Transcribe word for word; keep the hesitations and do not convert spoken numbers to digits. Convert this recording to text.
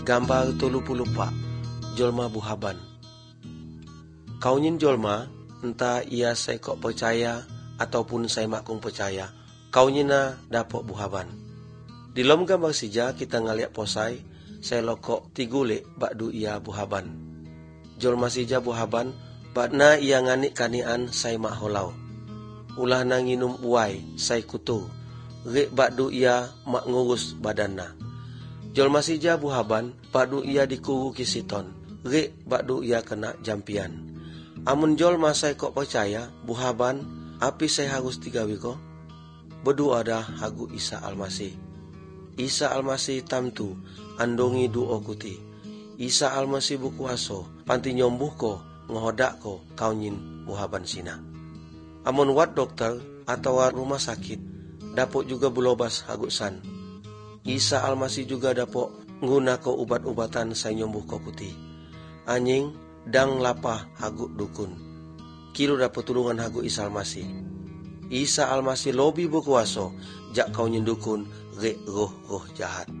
Gambar tolu puluh pak, jolma buhaban. Kau nyin jolma, entah ia saya kok percaya ataupun saya makung percaya, kau nyina dapok buhaban. Di lom gambar sija kita ngaliak posai, saya lokok tigulik bakdu ia buhaban. Jolma sija buhaban, bakna ia nganik kanian saya mak holau. Ulah na nginum uai, saya kutu, rik bakdu ia mak ngurus badanna. Jolma sija buhaban, bakdu ia dikuru kisiton, rik bakdu ia kena jampian. Amun jolma saya kok percaya, buhaban, api saya harus tigawi ko? Berdoa dah hagu Isa Almasih. Isa Almasih tamtu, andongi duo kuti. Isa Almasih bukuaso, panti nyombuh ko, ngohodak ko, kau nyin buhaban sina. Amun wat dokter atau rumah sakit, dapok juga bulobas hagu san. Isa Almasih juga dapok nguna ko ubat-ubatan saya nyombuh ko kuti. Anjing, dang lapah hagu dukun. Kilo dapot tulungan hagu Isa Almasih. Isa Almasih lobi berkuasa, jak kau nyendukun rek roh-roh jahat.